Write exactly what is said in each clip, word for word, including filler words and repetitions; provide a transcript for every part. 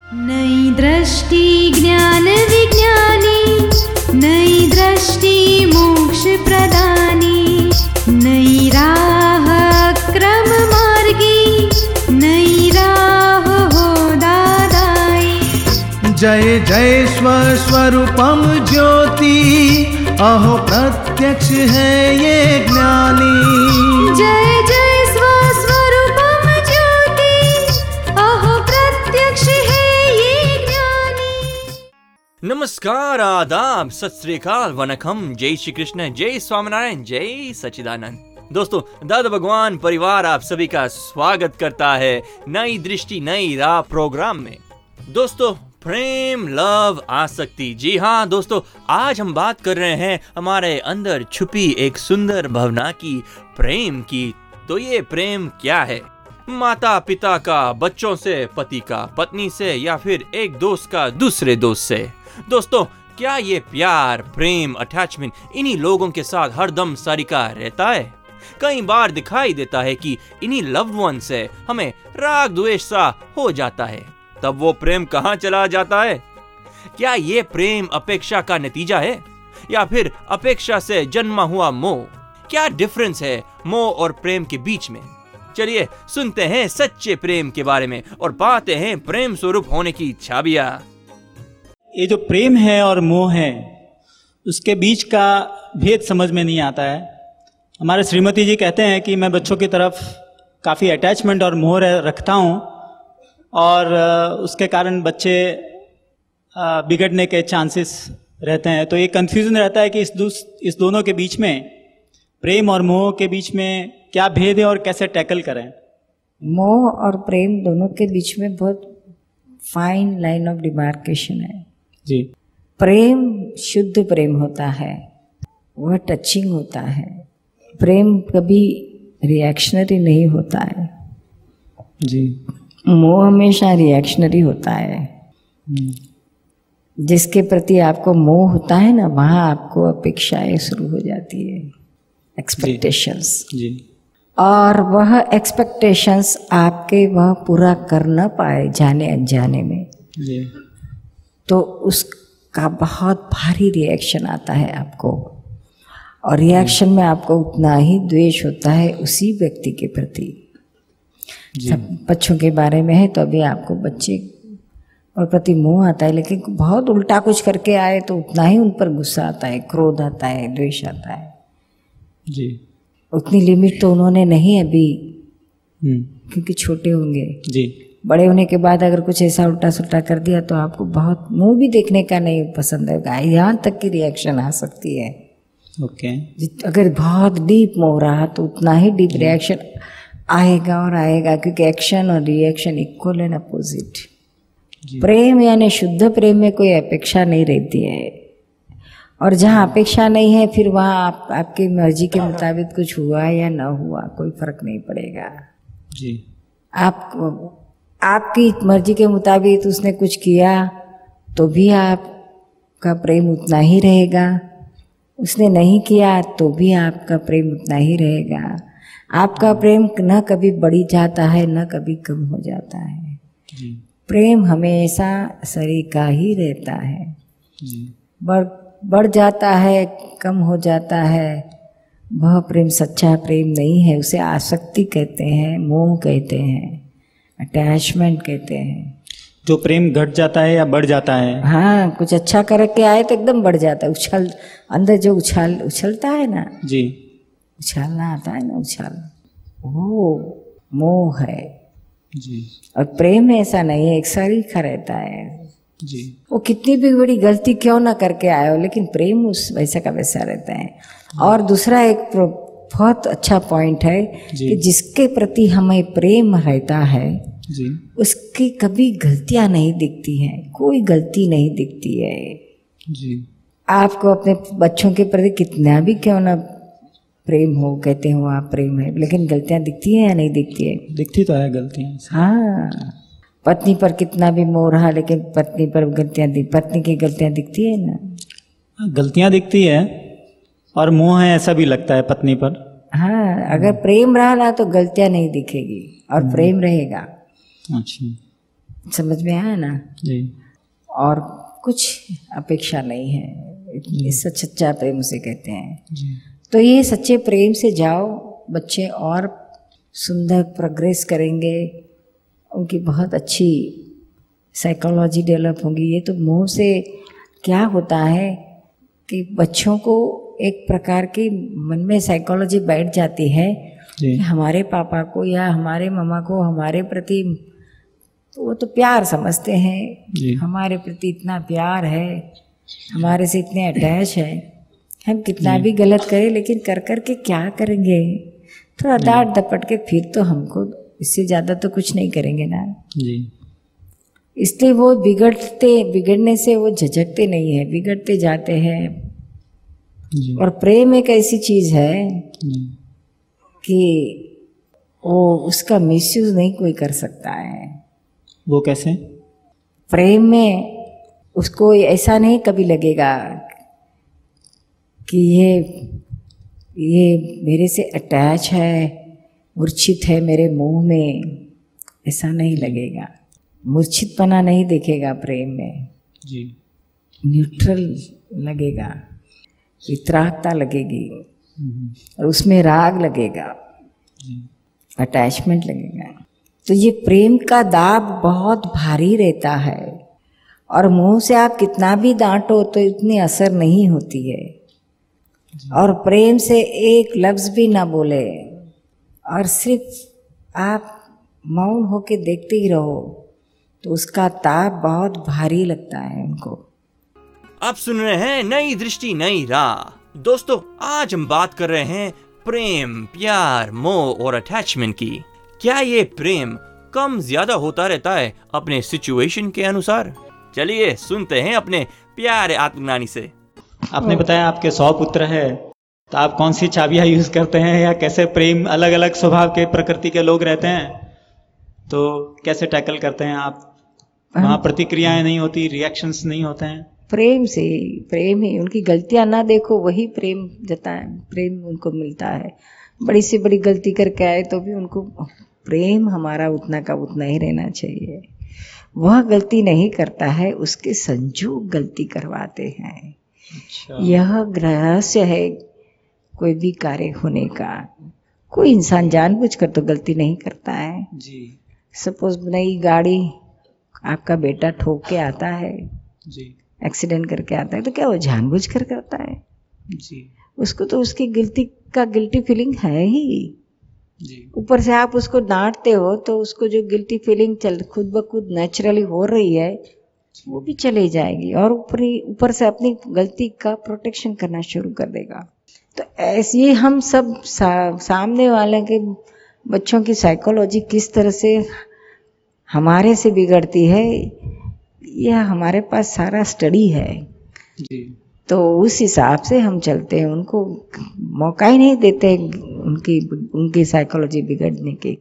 नई दृष्टि ज्ञान विज्ञानी, नई दृष्टि मोक्ष प्रदानी, नई राह क्रम मार्गी, नई राह हो दादाई। जय जय स्वस्वरूपम ज्योति, अहो प्रत्यक्ष है ये ज्ञानी। जय जय स्वस्वरूपम ज्योति, अहो प्रत्यक्ष है ये ज्ञानी। नमस्कार, आदाब, सत श्री अकाल, वनकम, जय श्री कृष्ण, जय स्वामीनारायण, जय सच्चिदानंद। दोस्तों, दादा भगवान परिवार आप सभी का स्वागत करता है नई दृष्टि नई राह प्रोग्राम में। दोस्तों, प्रेम, लव, आसक्ति, जी हाँ दोस्तों, आज हम बात कर रहे हैं हमारे अंदर छुपी एक सुंदर भावना की, प्रेम की। तो ये प्रेम क्या है? माता पिता का बच्चों से, पति का पत्नी से, या फिर एक दोस्त का दूसरे दोस्त से? दोस्तों, क्या ये प्यार, प्रेम, अटैचमेंट इन्हीं लोगों के साथ हरदम सरीका रहता है? कई बार दिखाई देता है कि इन्हीं लव्ड वन से हमें राग द्वेष सा हो जाता है। तब वो प्रेम कहाँ चला जाता है? क्या ये प्रेम अपेक्षा का नतीजा है, या फिर अपेक्षा से जन्मा हुआ मोह? क्या डिफरेंस है मोह और प्रेम के बीच में? चलिए सुनते हैं सच्चे प्रेम के बारे में और पाते हैं प्रेम स्वरूप होने की छाबियां। ये जो प्रेम है और मोह है, उसके बीच का भेद समझ में नहीं आता है। हमारे श्रीमती जी कहते हैं कि मैं बच्चों की तरफ काफ़ी अटैचमेंट और मोह रखता हूँ, और उसके कारण बच्चे बिगड़ने के चांसेस रहते हैं। तो ये कन्फ्यूज़न रहता है कि इस दूस इस दोनों के बीच में, प्रेम और मोह के बीच में क्या भेद है और कैसे टैकल करें। मोह और प्रेम दोनों के बीच में बहुत फाइन लाइन ऑफ डिमार्केशन है जी। प्रेम शुद्ध प्रेम होता है, वह टचिंग होता है। प्रेम कभी रिएक्शनरी नहीं होता है जी। मोह हमेशा रिएक्शनरी होता है। जिसके प्रति आपको मोह होता है ना, वहाँ आपको अपेक्षाएं शुरू हो जाती है, एक्सपेक्टेशंस जी, जी। और वह एक्सपेक्टेशंस आपके वह पूरा कर न पाए जाने अनजाने में जी, तो उसका बहुत भारी रिएक्शन आता है आपको, और रिएक्शन में आपको उतना ही द्वेष होता है उसी व्यक्ति के प्रति। सब बच्चों के बारे में है तो अभी आपको बच्चे और प्रति मोह आता है, लेकिन बहुत उल्टा कुछ करके आए तो उतना ही उन पर गुस्सा आता है, क्रोध आता है, द्वेष आता है जी। उतनी लिमिट तो उन्होंने नहीं अभी, क्योंकि छोटे होंगे जी। बड़े होने के बाद अगर कुछ ऐसा उल्टा सुल्टा कर दिया तो आपको बहुत मुंह भी देखने का नहीं पसंद होगा, यहाँ तक की रिएक्शन आ सकती है। ओके। अगर बहुत डीप मोह रहा तो उतना ही डीप रिएक्शन आएगा और आएगा, क्योंकि एक्शन और रिएक्शन इक्वल एंड अपोजिट। प्रेम यानी शुद्ध प्रेम में कोई अपेक्षा नहीं रहती है, और जहाँ अपेक्षा नहीं है फिर वहाँ आप, आपकी मर्जी के मुताबिक कुछ हुआ या ना हुआ कोई फर्क नहीं पड़ेगा जी। आप आपकी मर्जी के मुताबिक उसने कुछ किया तो भी आपका प्रेम उतना ही रहेगा, उसने नहीं किया तो भी आपका प्रेम उतना ही रहेगा। आपका प्रेम न कभी बढ़ी जाता है न कभी कम हो जाता है जी। प्रेम हमेशा सरीका ही रहता है जी। बढ़ बढ़ जाता है, कम हो जाता है, वह प्रेम सच्चा प्रेम नहीं है। उसे आसक्ति कहते हैं, मोह कहते हैं, अटैचमेंट कहते हैं। जो प्रेम घट जाता है या बढ़ जाता है, हाँ, कुछ अच्छा करके आए तो एकदम बढ़ जाता है, उछल अंदर जो उछाल उछलता है ना जी, उछालना आता है ना, उछाल, वो मोह है जी। और प्रेम ऐसा नहीं है, एक सरीखा रहता है जी। वो कितनी भी बड़ी गलती क्यों ना करके आए हो, लेकिन प्रेम उस वैसा का वैसा रहता है। और दूसरा एक बहुत अच्छा पॉइंट है कि जिसके प्रति हमें प्रेम रहता है जी, उसकी कभी गलतियां नहीं दिखती हैं, कोई गलती नहीं दिखती है जी। आपको अपने बच्चों के प्रति कितना भी क्यों ना प्रेम हो, कहते हो आप प्रेम है, लेकिन गलतियां दिखती है या नहीं दिखती है? दिखती तो है गलतियां। हाँ, पत्नी पर कितना भी मोह रहा, लेकिन पत्नी पर गलतियां दिख पत्नी की गलतियां दिखती है ना? गलतियां दिखती है और मोह है ऐसा भी लगता है पत्नी पर। हाँ, अगर प्रेम रहा ना तो गलतियां नहीं दिखेगी और प्रेम रहेगा। अच्छा, समझ में आया ना जी। और कुछ अपेक्षा नहीं है, इस सच्चा प्रेम उसे कहते हैं जी। तो ये सच्चे प्रेम से जाओ, बच्चे और सुंदर प्रोग्रेस करेंगे, उनकी बहुत अच्छी साइकोलॉजी डेवलप होगी। ये तो मुंह से क्या होता है कि बच्चों को एक प्रकार की मन में साइकोलॉजी बैठ जाती है कि हमारे पापा को या हमारे मम्मा को हमारे प्रति, तो वो तो प्यार समझते हैं, हमारे प्रति इतना प्यार है, हमारे से इतने अटैच है, हम कितना भी गलत करें लेकिन कर कर के क्या करेंगे, थोड़ा डांट दपट के फिर तो हमको इससे ज़्यादा तो कुछ नहीं करेंगे ना जी। इसलिए वो बिगड़ते बिगड़ने से वो झिझकते नहीं है, बिगड़ते जाते हैं। और प्रेम एक ऐसी चीज़ है कि वो उसका मिसयूज नहीं कोई कर सकता है। वो कैसे? प्रेम में उसको ऐसा नहीं कभी लगेगा कि ये ये मेरे से अटैच है, मूर्छित है मेरे मुंह में, ऐसा नहीं लगेगा। मूर्छितपना नहीं दिखेगा प्रेम में जी। न्यूट्रल लगेगा, वितरागता लगेगी और उसमें राग लगेगा, अटैचमेंट लगेगा। तो ये प्रेम का दाब बहुत भारी रहता है और मुंह से आप कितना भी डांटो तो इतनी असर नहीं होती है। और प्रेम से एक लफ्ज़ भी ना बोले और सिर्फ आप मौन होके देखते ही रहो तो उसका ताप बहुत भारी लगता है उनको। आप सुन रहे हैं नई दृष्टि नई राह। दोस्तों, आज हम बात कर रहे हैं प्रेम, प्यार, मोह और अटैचमेंट की। क्या ये प्रेम कम ज्यादा होता रहता है अपने सिचुएशन के अनुसार? चलिए सुनते हैं अपने प्यारे आत्मज्ञानी से। आपने बताया आपके सौ पुत्र है, तो आप कौन सी चाबियां यूज करते हैं या कैसे प्रेम, अलग अलग स्वभाव के प्रकृति के लोग रहते हैं तो कैसे टैकल करते हैं आप? वहाँ प्रतिक्रियाएं नहीं होती, रिएक्शंस नहीं होते हैं? प्रेम से, प्रेम ही, उनकी गलतियां ना देखो वही प्रेम जताए, प्रेम उनको मिलता है। बड़ी से बड़ी गलती करके आए तो भी उनको प्रेम हमारा उतना का उतना ही रहना चाहिए। वह गलती नहीं करता है, उसके संजोग गलती करवाते हैं। अच्छा। यह रहस्य है कोई भी कार्य होने का। कोई इंसान जानबूझकर तो गलती नहीं करता है जी। सपोज नई गाड़ी आपका बेटा ठोक के आता है जी, एक्सीडेंट करके आता है, तो क्या वो जानबूझकर करता है? जी। उसको तो उसकी गिल्टी का गिल्टी फीलिंग है ही जी। ऊपर से आप उसको डांटते हो तो उसको जो गिल्टी फीलिंग चल खुद ब खुद नेचुरली हो रही है वो भी चली जाएगी और ऊपर ऊपर से अपनी गलती का प्रोटेक्शन करना शुरू कर देगा। तो ऐसे ही हम सब सा, सामने वाले के बच्चों की साइकोलॉजी किस तरह से हमारे से बिगड़ती है, यह हमारे पास सारा स्टडी है जी। तो उस हिसाब से हम चलते हैं, उनको मौका ही नहीं देते उनकी उनकी साइकोलॉजी बिगड़ने की।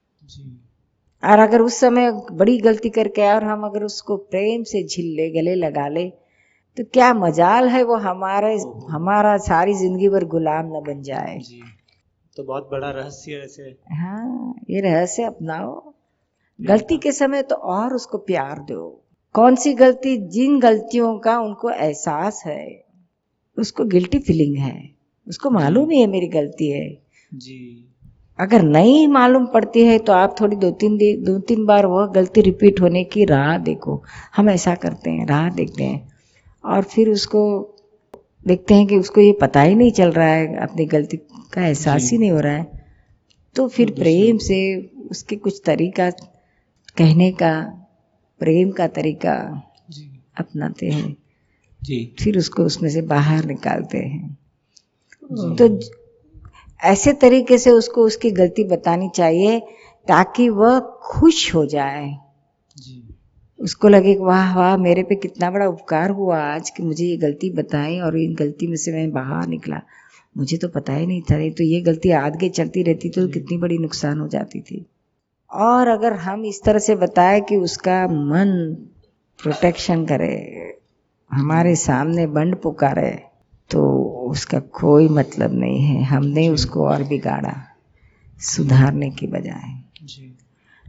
और अगर उस समय बड़ी गलती करके आए और हम अगर उसको प्रेम से झिल्ले गले लगा ले तो क्या मजाल है वो हमारे हमारा सारी जिंदगी भर गुलाम न बन जाए जी। तो बहुत बड़ा रहस्य है। हाँ, ये रहस्य अपनाओ। गलती के समय तो और उसको प्यार दो। कौन सी गलती, जिन गलतियों का उनको एहसास है, उसको गिल्टी फीलिंग है, उसको मालूम ही है मेरी गलती है जी। अगर नहीं मालूम पड़ती है तो आप थोड़ी दो तीन दो तीन बार वह गलती रिपीट होने की राह देखो। हम ऐसा करते हैं, राह देखते हैं और फिर उसको देखते हैं कि उसको ये पता ही नहीं चल रहा है, अपनी गलती का एहसास ही नहीं हो रहा है, तो फिर प्रेम से उसके कुछ तरीका कहने का, प्रेम का तरीका जी। अपनाते हैं जी। फिर उसको उसमें से बाहर निकालते हैं। तो ऐसे तरीके से उसको उसकी गलती बतानी चाहिए ताकि वह खुश हो जाए जी। उसको लगे कि वाह वाह मेरे पे कितना बड़ा उपकार हुआ आज कि मुझे ये गलती बताई और इन गलती में से मैं बाहर निकला, मुझे तो पता ही नहीं था, नहीं तो ये गलती आगे चलती रहती तो कितनी बड़ी नुकसान हो जाती थी। और अगर हम इस तरह से बताएं कि उसका मन प्रोटेक्शन करे, हमारे सामने बंड पुकारे, तो उसका कोई मतलब नहीं है। हमने उसको और बिगाड़ा सुधारने की बजाय।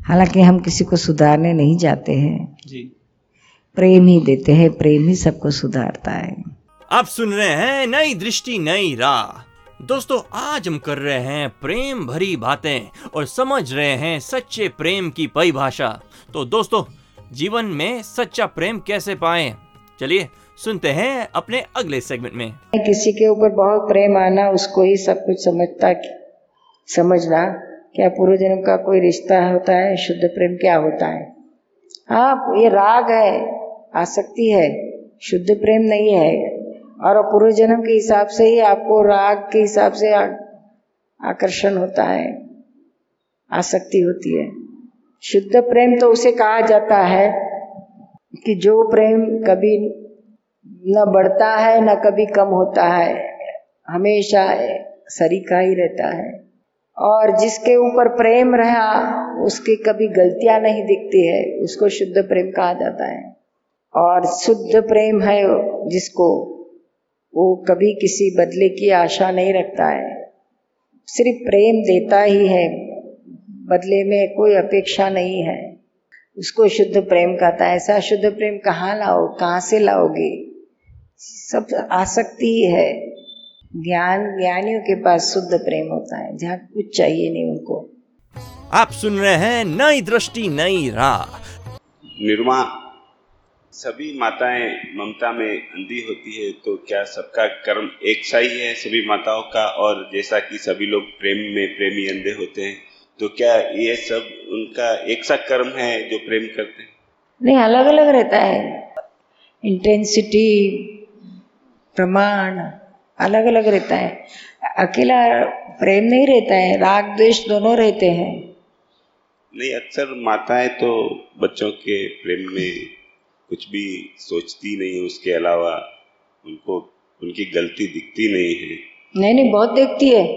हालांकि हम किसी को सुधारने नहीं जाते हैं जी, प्रेम ही देते हैं, प्रेम ही सबको सुधारता है। आप सुन रहे हैं नई दृष्टि नई राह। दोस्तों, आज हम कर रहे हैं प्रेम भरी बातें और समझ रहे हैं सच्चे प्रेम की परिभाषा। तो दोस्तों, जीवन में सच्चा प्रेम कैसे पाएं? चलिए सुनते हैं अपने अगले सेगमेंट में। किसी के ऊपर बहुत प्रेम आना, उसको ही सब कुछ समझता समझना क्या पूर्व जन्म का कोई रिश्ता होता है? शुद्ध प्रेम क्या होता है? हाँ, ये राग है, आसक्ति है, शुद्ध प्रेम नहीं है। और पूर्व जन्म के हिसाब से ही आपको राग के हिसाब से आ, आकर्षण होता है, आसक्ति होती है। शुद्ध प्रेम तो उसे कहा जाता है कि जो प्रेम कभी न बढ़ता है न कभी कम होता है, हमेशा सरीखा ही रहता है। और जिसके ऊपर प्रेम रहा उसकी कभी गलतियां नहीं दिखती है, उसको शुद्ध प्रेम कहा जाता है। और शुद्ध प्रेम है जिसको, वो कभी किसी बदले की आशा नहीं रखता है, सिर्फ प्रेम देता ही है, बदले में कोई अपेक्षा नहीं है, उसको शुद्ध प्रेम कहता है। ऐसा शुद्ध प्रेम कहाँ लाओ, कहाँ से लाओगे? सब आसक्ति ही है। ज्ञान ज्ञानियों के पास शुद्ध प्रेम होता है, जहाँ कुछ चाहिए नहीं उनको। आप सुन रहे हैं नई दृष्टि नई राह। निर्मा, सभी माताएं ममता में अंधी होती है, तो क्या सबका कर्म एक सा ही है सभी माताओं का? और जैसा कि सभी लोग प्रेम में प्रेमी अंधे होते हैं, तो क्या ये सब उनका एक सा कर्म है जो प्रेम करते हैं? नहीं, अलग अलग रहता है। इंटेंसिटी, प्रमाण अलग अलग रहता है। अकेला प्रेम नहीं रहता है, राग द्वेष दोनों रहते हैं। नहीं, अक्सर माताएं तो बच्चों के प्रेम में कुछ भी सोचती नहीं, उसके अलावा उनको उनकी गलती दिखती नहीं है। नहीं नहीं, बहुत देखती है।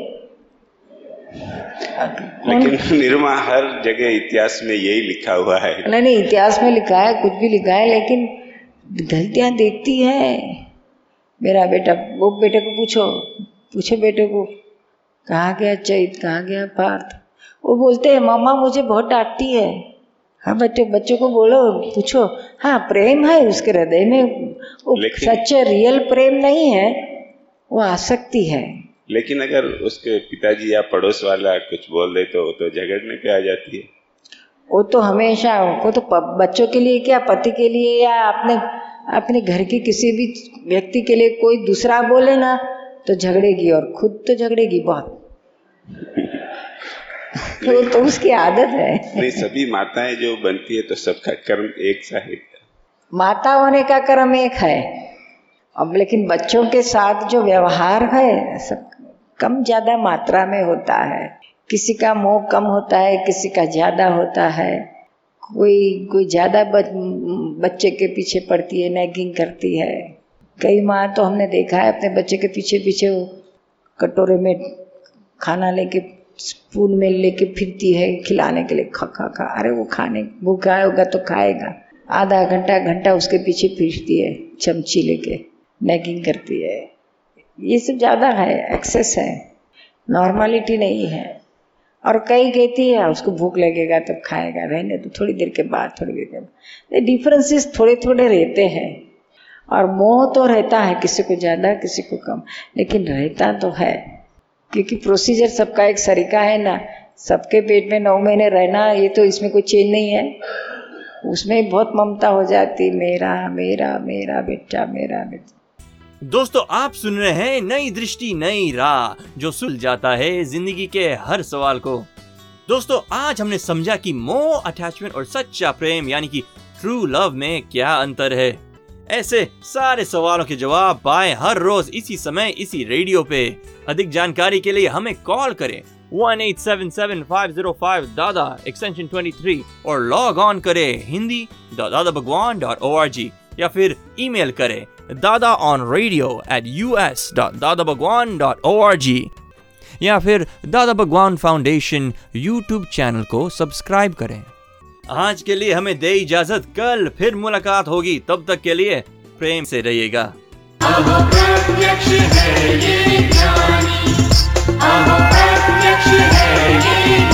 लेकिन निर्मा, हर जगह इतिहास में यही लिखा हुआ है। नहीं नहीं, इतिहास में लिखा है, कुछ भी लिखा है, लेकिन गलतियां देखती है। मेरा बेटा, वो बेटे को पूछो पूछो बेटे को, कहाँ गया चैत, कहाँ गया पार्थ? वो बोलते हैं मामा मुझे बहुत डांटती है। हाँ बच्चे बच्चों को बोलो, पूछो। हाँ, प्रेम है उसके हृदय में, वो सच्चे रियल प्रेम नहीं है, वो आसक्ति है। लेकिन अगर उसके पिताजी या पड़ोस वाला कुछ बोल दे तो तो झगड़ने पे आ जाती है। वो तो हमेशा, वो तो बच्चों के लिए क्या, पति के लिए या अपने अपने घर के किसी भी व्यक्ति के लिए कोई दूसरा बोले ना तो झगड़ेगी, और खुद तो झगड़ेगी बहुत। वो तो उसकी आदत है। नहीं, सभी माताएं जो बनती है तो सबका कर्म एक सा है। माता होने का कर्म एक है, अब लेकिन बच्चों के साथ जो व्यवहार है सब कम ज्यादा मात्रा में होता है। किसी का मोह कम होता है, किसी का ज्यादा होता है। कोई कोई ज्यादा बच्चे के पीछे पड़ती है, नैगिंग करती है। कई माँ तो हमने देखा है अपने बच्चे के पीछे पीछे वो कटोरे में खाना लेके, स्पून में लेके फिरती है खिलाने के लिए, खा खा खा। अरे वो खाने भूखा होगा तो खाएगा, आधा घंटा घंटा उसके पीछे फिरती है चमची लेके, नैगिंग करती है। ये सब ज़्यादा है, एक्सेस है, नॉर्मलिटी नहीं है। और कई कहती है उसको भूख लगेगा तब खाएगा, रहने तो थोड़ी देर के बाद, थोड़ी देर के बाद। डिफरेंसेस थोड़े थोड़े रहते हैं। और मोह तो रहता है, किसी को ज़्यादा किसी को कम, लेकिन रहता तो है, क्योंकि प्रोसीजर सबका एक सरीका है ना। सबके पेट में नौ महीने रहना, ये तो इसमें कोई चेंज नहीं है। उसमें बहुत ममता हो जाती, मेरा मेरा मेरा बेटा, मेरा बेटा। दोस्तों, आप सुन रहे हैं नई दृष्टि नई राह, जो सुलझाता है जिंदगी के हर सवाल को। दोस्तों, आज हमने समझा कि मोह, अटैचमेंट और सच्चा प्रेम यानी कि ट्रू लव में क्या अंतर है। ऐसे सारे सवालों के जवाब पाएं हर रोज इसी समय इसी रेडियो पे। अधिक जानकारी के लिए हमें कॉल करें one eight seven seven five zero five Dada extension तेईस और लॉग ऑन करें Hindi dot Dada Bhagwan dot O R G, या फिर ईमेल करें Dada on radio at U S dot Dada Bhagwan dot O R G, या फिर Dada Bhagwan foundation YouTube channel को सब्सक्राइब करें। आज के लिए हमें दे इजाजत, कल फिर मुलाकात होगी। तब तक के लिए प्रेम से रहिएगा। अहो प्रत्यक्ष है ये ज्ञानी, अहो प्रत्यक्ष है ये